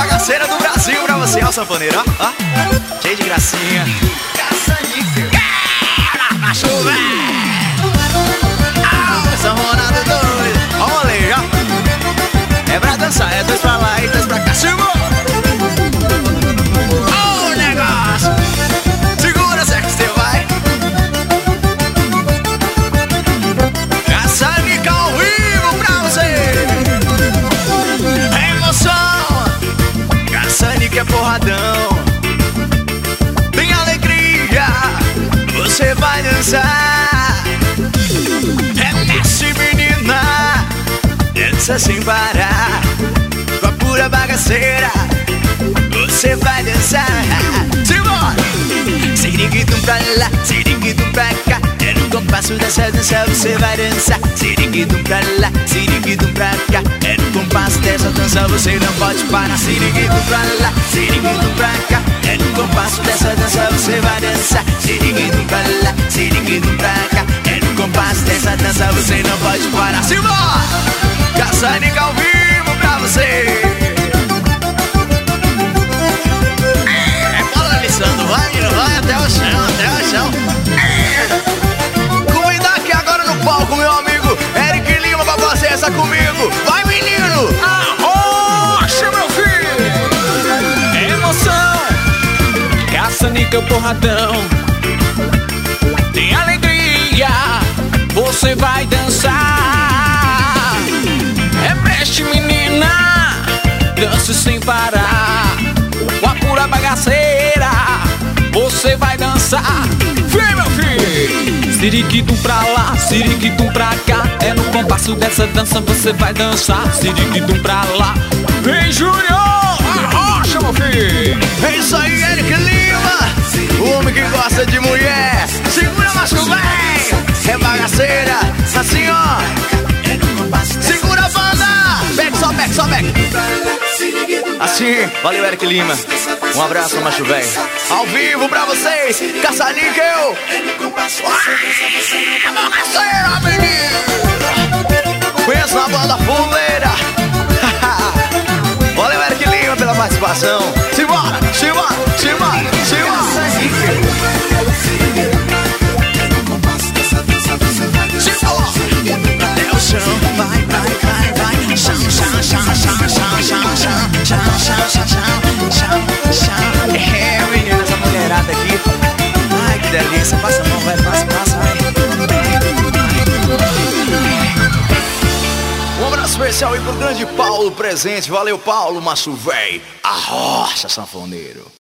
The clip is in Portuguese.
bagaceira do Brasil pra você, ó, sanfoneiro, ó, ó. Cheio de gracinha. Caça-níquel. Macho, velho. Sanfonado doido. Ó, moleque, ó. É pra dançar, é dois pra lá e dois pra cá. Segura! Ó, o negócio. Segura, Zé, que você vai. Caça-níquel ao vivo pra você. Emoção. Caça-níquel é porradão. Tem alegria. Você vai dançar. Remexe, menina. Dança sem parar. Com a pura bagaceira você vai dançar. Simbora! Siriquitum pra lá, siriquitum pra cá. É no compasso dessa dança você vai dançar. Siriquitum pra lá, siriquitum pra cá. É no compasso dessa dança você não pode parar. Siriquitum pra lá, siriquitum pra cá. É no compasso dessa dança você vai dançar. Siriquitum pra lá, siriquitum pra cá. É no compasso dessa dança você não pode parar. Simbora! Caça-níquel ao vivo pra você. Vai até o chão, até o chão. Comida aqui agora no palco, meu amigo Eric Lima, pra você essa comigo. Vai, menino! Arrocha, meu filho! Emoção, caça-níquel porradão. Tem alegria, você vai dançar. Remexe, menina, dance sem parar. Com a pura bagaceira você vai dançar. Vem, meu filho! Siriquitum pra lá, siriquitum pra cá. É no compasso dessa dança você vai dançar. Siriquitum pra lá. Vem, Júnior! Arrocha, meu filho! É isso aí, Eric Lima, o homem que gosta de mulher. Segura, macho, vem! É bagaceira, assim, ó. Segura a banda! Back, só back, só back. Assim, valeu, Eric Lima. Um abraço, macho velho. Ao vivo pra vocês, Caça-níquel. Bagaceira, menino. Conheço a banda fuleira. Valeu, Eric Lima, pela participação. Simbora, simbora, simbora, simbora. Até o chão, vai, vai, vai, vai. Chão, chão, chão, chão, chão, chão, chão, chão, chão, chão, chão, chão. É, menina, essa mulherada aqui. Ai, que delícia. Passa a mão, vai, passa, passa, vai. Um abraço especial aí pro grande Paulo presente. Valeu, Paulo, macho véi. Arrocha, sanfoneiro.